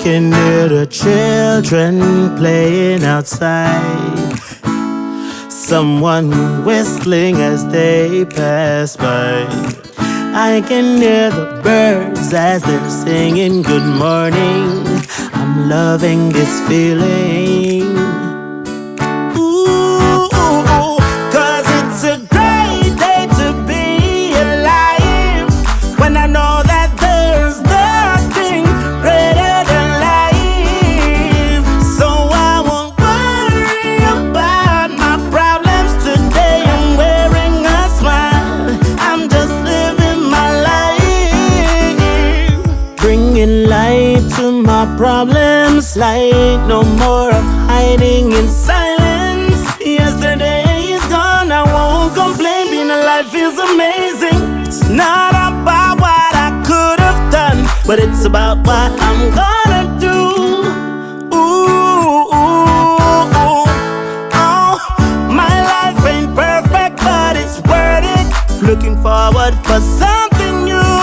can hear the children playing outside, someone whistling as they pass by. I can hear the birds as they're singing good morning. I'm loving this feeling. Ooh, 'cause it's a great day to be alive, when I know that there's nothing greater than life. So I won't worry about my problems today. I'm wearing a smile, I'm just living my life, bringing light to my problems. Light, no more of hiding in silence. Yesterday is gone, I won't complain. Being alive feels amazing. It's not about what I could have done, but it's about what I'm gonna do. Ooh, oh, my life ain't perfect, but it's worth it. Looking forward for something new,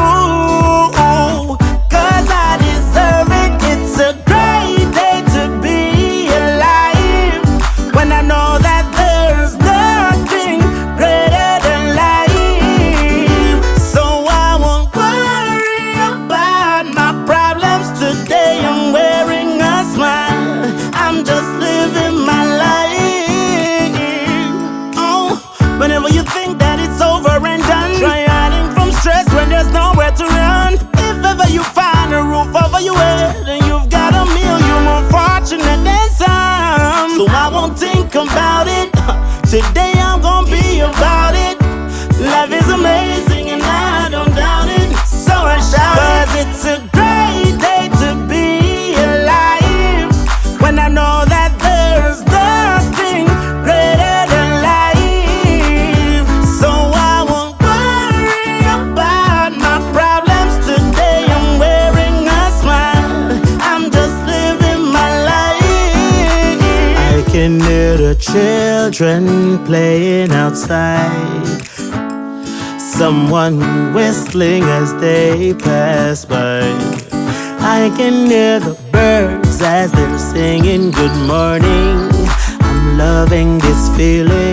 'cause I deserve it. It's a great day to be alive, when I know that there's nothing greater than life. So I won't worry about my problems today. I'm wearing a smile, I'm just living my life. Oh, whenever you think that it's over and done, try hiding from stress when there's nowhere to run. If ever you find a roof over your head and you've got a meal, you're more fortunate than some. So I won't think about it. Today I'm gonna be about it. Life is amazing and I don't doubt it. So I shout, 'cause it's a great day to be alive, when I know that there's nothing greater than life. So I won't worry about my problems today. I'm wearing a smile, I'm just living my life. I can hear the children playing outside, someone whistling as they pass by. I can hear the birds as they're singing good morning. I'm loving this feeling.